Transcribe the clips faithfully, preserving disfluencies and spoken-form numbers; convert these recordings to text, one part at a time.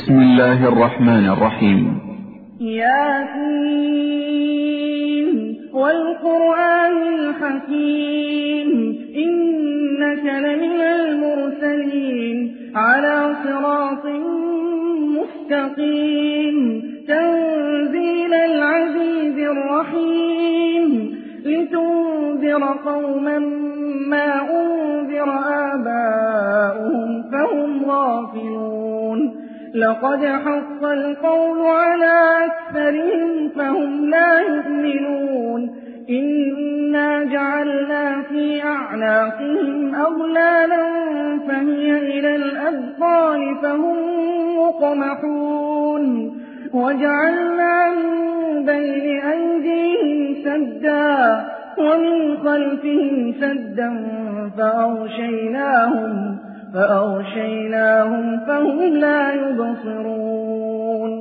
بسم الله الرحمن الرحيم. ياسين والقرآن الحكيم إنك لمن المرسلين على صراط مستقيم تنزيل العزيز الرحيم لتنذر قوما ما أنذر آباؤهم فهم غافلون لقد حق القول على أكثرهم فهم لا يؤمنون إنا جعلنا في أعناقهم أغلالا فهي إلى الأذقان فهم مقمحون وجعلنا من بين أيديهم سدا ومن خلفهم سدا فأغشيناهم فأغشيناهم فهم لا يبصرون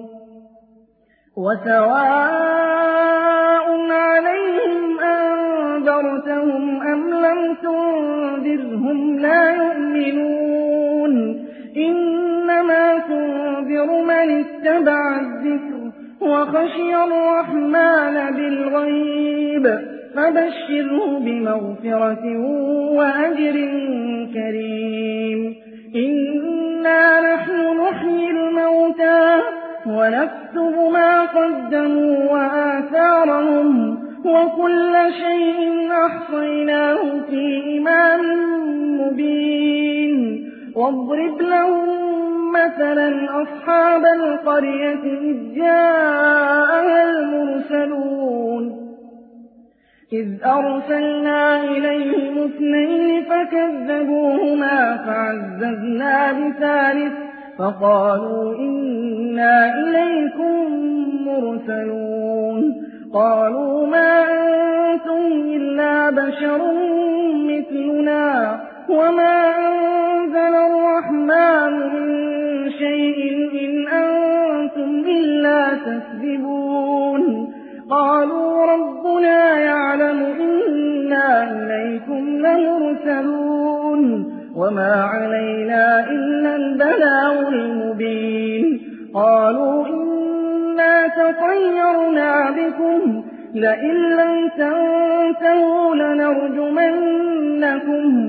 وسواء عليهم أنذرتهم أم لم تنذرهم لا يؤمنون إنما تنذر من اتبع الذكر وخشي الرحمن بالغيب فبشره بمغفرة وأجر كريم إنا نحن نحيي الموتى ونكتب ما قدموا وآثارهم وكل شيء أحصيناه في إمام مبين واضرب لهم مثلا أصحاب القرية إذ جاءها المرسلون إذ أرسلنا إليهم اثنين فكذبوهما فعززنا بثالث فقالوا إنا إليكم مرسلون قالوا ما أنتم إلا بشر مثلنا وما أنزل الرحمن من شيء إن أنتم إلا تكذبون قالوا ربنا يعلم إنا إليكم لمرسلون وما علينا إلا البلاغ المبين قالوا إنا تطيرنا بكم لئن لم تنتهوا لنرجمنكم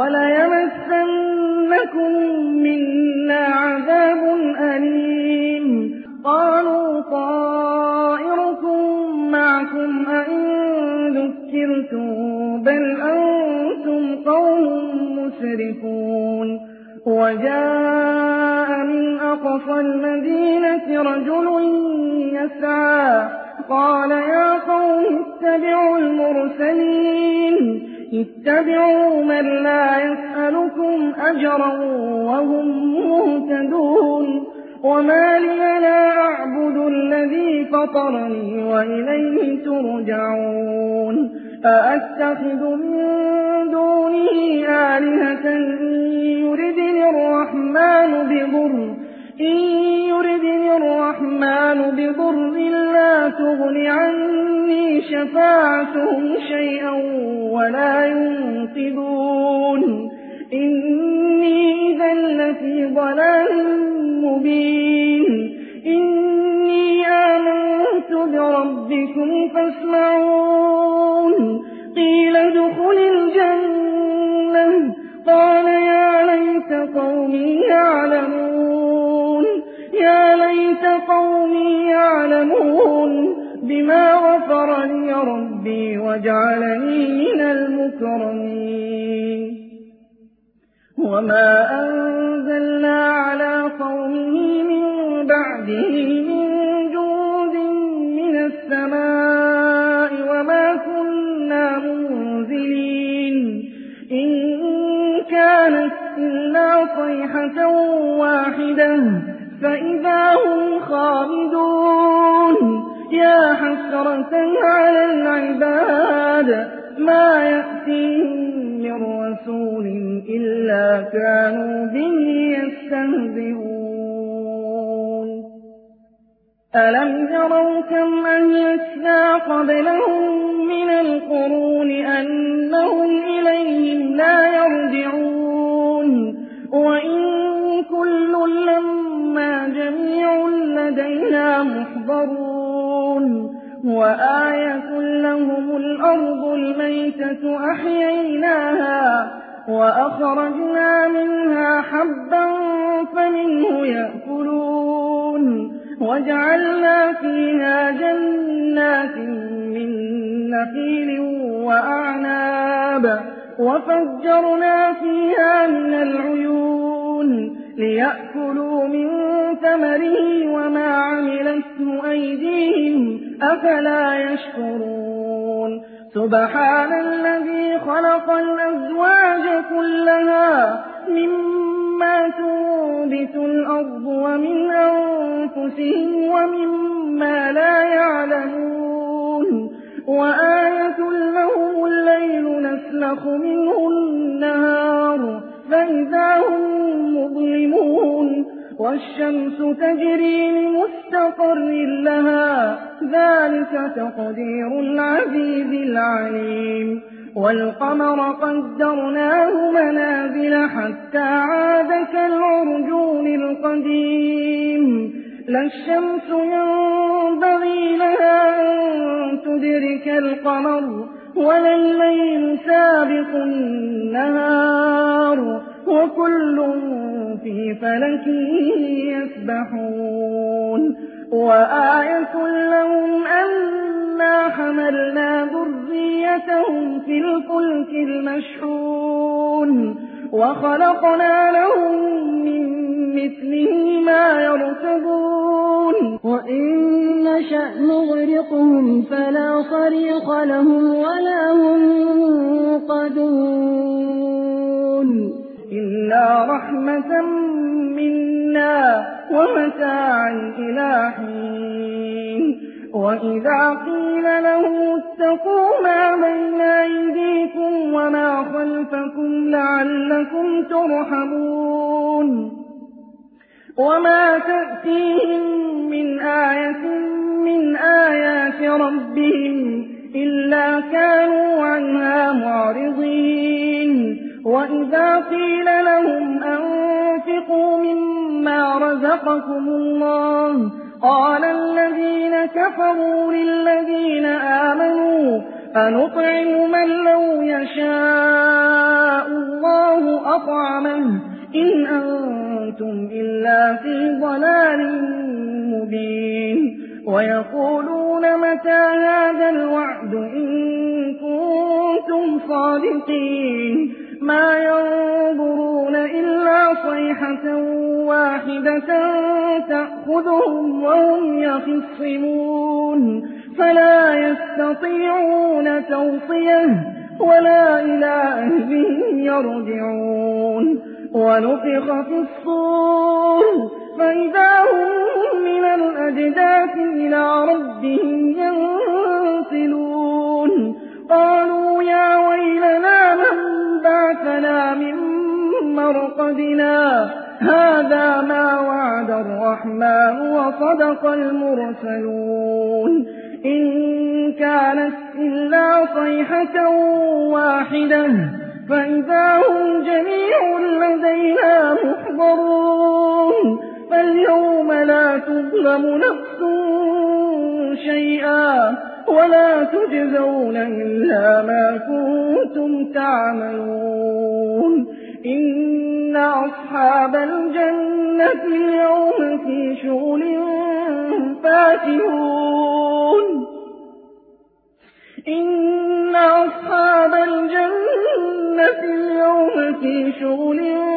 وليمسنكم منا عذاب أليم قالوا طائركم معكم أئن ذكرتم بل أنتم قوم مسرفون وجاء من أقصى المدينة رجل يسعى قال يا قوم اتبعوا المرسلين اتبعوا من لا يسألكم أجرا وهم مهتدون وما لي لا أعبد الذي فطرني وإليه ترجعون أأتخذ من دونه آلهة إن يردني الرحمن بضر إن يردني الرحمن بضر لا تغن عني شفاعتهم شيئا ولا ينقذون إني إذا لفي ضلال مبين إني آمنت بربكم فاسمعون قيل ادخل الجنة قال يا ليت قومي يعلمون يا ليت قومي يعلمون بما غفر لي ربي وجعلني من المكرمين وما أنزلنا على قومه من بعده من جند من السماء وما كنا منزلين إن كانت إلا صيحة واحدة فإذا هم خامدون يا حسرة على العباد ما يأتيهم من رسول إلا كانوا به يستهزئون ألم يروا كم أهلكنا قبلهم من القرون أنهم إليهم لا يرجعون وإن كل لما جميع يحضرون وآية لهم الأرض الميتة أحييناها وأخرجنا منها حبا فمنه يأكلون وجعلنا فيها جنات من نخيل وأعناب وفجرنا فيها من العيون ليأكلوا من ثمره وما عملته أيديهم أفلا يشكرون سبحان الذي خلق الأزواج كلها مما تنبت الأرض ومن أنفسهم ومما لا يعلمون وآية لهم الليل نسلخ منه النهار فإذا هم مظلمون والشمس تجري لمستقر لها ذلك تقدير العزيز العليم والقمر قدرناه منازل حتى عاد كالعرجون القديم لا الشمس ينبغي لها أن تدرك القمر ولا الليل سابق النهار وكل في فلك يسبحون وآية لهم أنا حملنا ذريتهم في الفلك المشحون وخلقنا لهم من مثله ما يركبون وإن نشأ نغرقهم فلا صريخ لهم ولا هم ينقذون إلا رحمة منا ومتاعا إلى حين وإذا قيل له اتقوا ما بين أيديكم وما خلفكم لعلكم ترحمون وما تأتيهم من آية من آيات ربهم إلا كانوا عنها معرضين وإذا قيل لهم أنفقوا مما رزقكم الله قال الذين كفروا للذين آمنوا أنطعم من لو يشاء الله أطعمه إن أنتم إلا في ضلال مبين ويقولون متى هذا الوعد إن كنتم صادقين ما ينظرون إلا صيحة واحدة تأخذهم وهم يخصمون فلا يستطيعون توصية ولا إلى أهلهم يرجعون ونفخ في الصور فإذا هم من الأجداث إلى ربهم ينسلون قالوا يا ويلنا من بعثنا من مرقدنا هذا ما وعد الرحمن وصدق المرسلون إن كانت إلا صيحة واحدة فإذا هم جميع لدينا محضرون فاليوم لا تظلم نفس شيئا ولا تجزون إلا ما كنتم تعملون إن أصحاب الجنة اليوم في شغل فاكهون إن أصحاب الجنة اليوم في شغل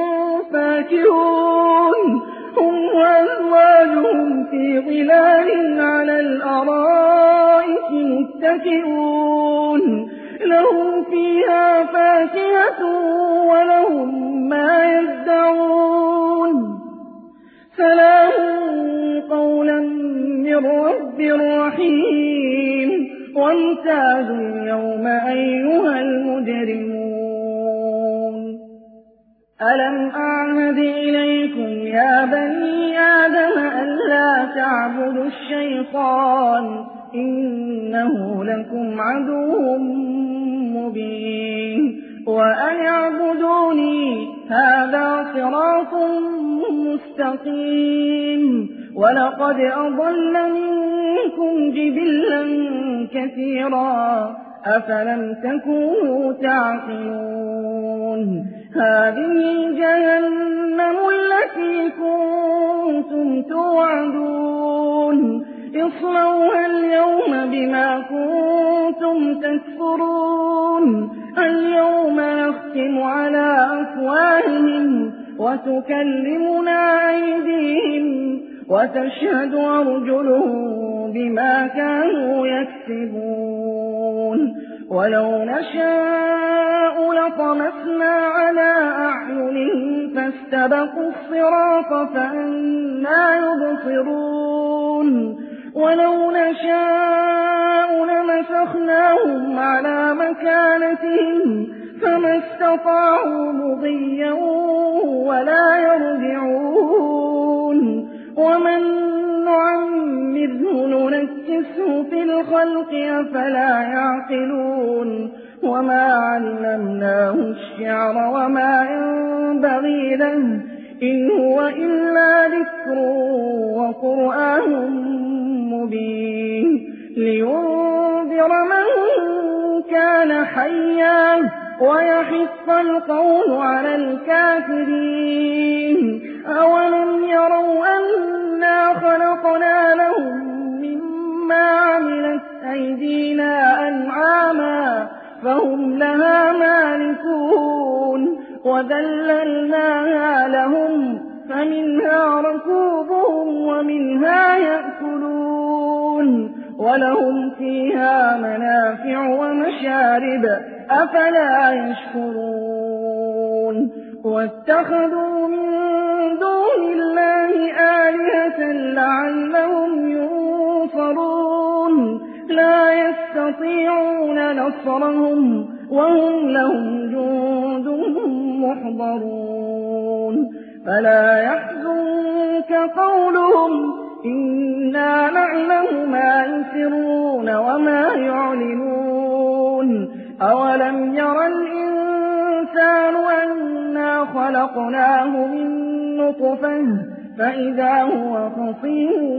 فاكهون هم وأزواجهم في ظلال على الأرائك متكئون لهم فيها فاكهة ولهم ما يدعون سلام قولا من رب رحيم وامتازوا اليوم أيها المجرمون ألم أعهد إليكم يا بني آدم ألا تعبدوا الشيطان إنه لكم عدو مبين وأن اعبدوني هذا صراط مستقيم ولقد أضل منكم منكم جبلا كثيرا أفلم تكونوا تعقلون هذه جهنم التي كنتم توعدون اصلوها اليوم بما كنتم تكفرون اليوم نختم على أفواههم وتكلمنا أيديهم وتشهد أرجلهم بما كانوا يكسبون ولو نشاء لطمسنا على أعينهم فاستبقوا الصراط فأنى يبصرون ولو نشاء لمسخناهم على مكانتهم فما استطاعوا مضيا ولا يرجعون ومن نعمره ننكسه في الخلق أفلا يعقلون وما علمناه الشعر وما ينبغي له إن هو إلا ذكر وقرآن مبين لينذر من كان حيا ويحق القول على الكافرين أولم يروا أنا خلقنا لهم مما عملت أيدينا أنعاما فهم لها مالكون وذللناها لهم فمنها ركوبهم ومنها يأكلون ولهم فيها منافع ومشارب أفلا يشكرون واتخذوا من دون الله آلهة لعلهم ينصرون لا يستطيعون نصرهم وهم لهم جند محضرون فلا يحزنك قولهم إنا نعلم ما يسرون وما يعلنون أولم ير الإنسان أنا خلقناه من نطفة فإذا هو خصيم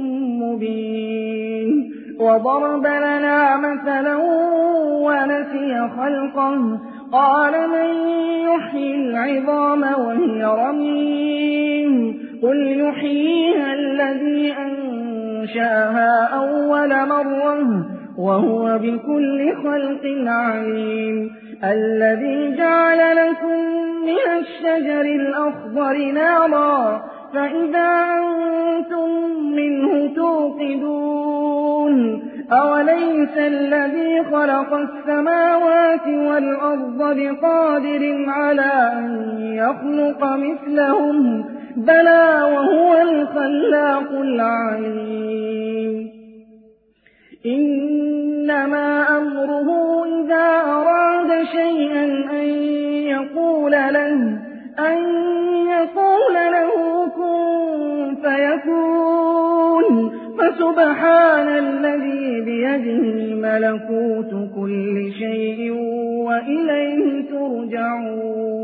مبين وضرب لنا مثلا ونسي خلقه قال من يحيي العظام وهي رميم قل يحييها الذي أنشأها أول مرة وهو بكل خلق عليم الذي جعل لكم من الشجر الأخضر نارا فإذا أنتم منه توقدون أوليس الذي خلق السماوات والأرض بقادر على أن يخلق مثلهم بلى وهو الخلاق العليم إنما أمره إذا أراد شيئا أن يقول له أن يقول له كن فيكون فسبحان الذي بيده ملكوت كل شيء وإليه ترجعون